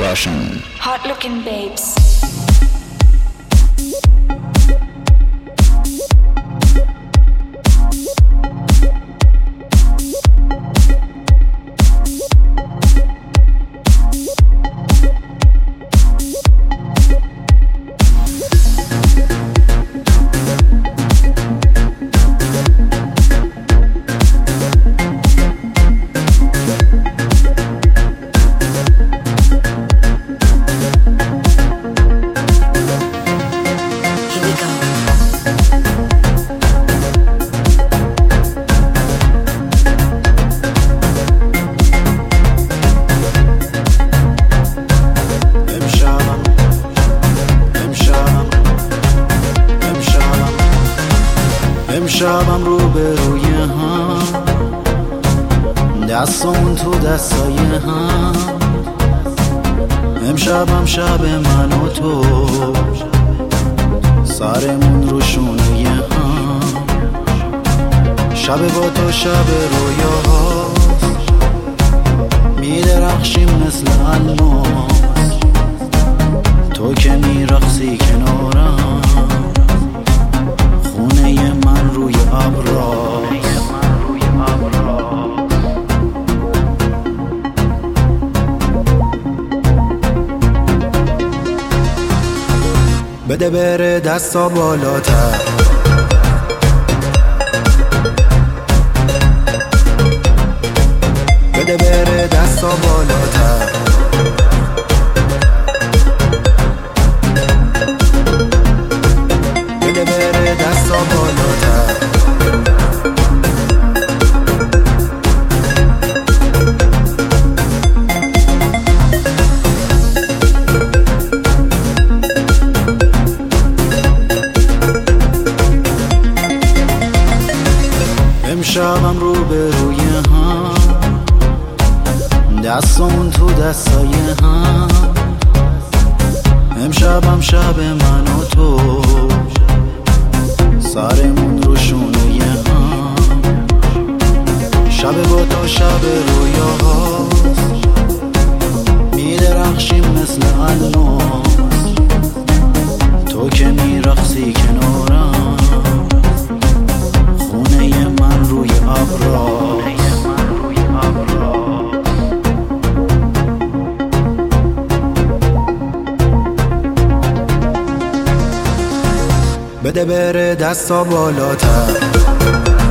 Russian. Hot looking babes. امشبم رو به روی هم، دستمون تو دستای هم. امشبم شب من و تو، سرمون رو شونه هم. شب با تو شب رویاست، میدرخشیم مثل الماس. تو که میرقصی کنارم، خونه من روی ابراست. بده بره دستا بالاتر، بده بره دستا بالاتر. بده بره دستا بالاتر. امشبم رو به روی هم، دستمون تو دستای هم. امشبم شب من و تو، سرمون رو شونه هم. شب با تو شب رویاست، میدرخشیم مثل الماس. تو که میرقصی کنارم، خونه من روی ابراست. بده بره دستا بالاتر،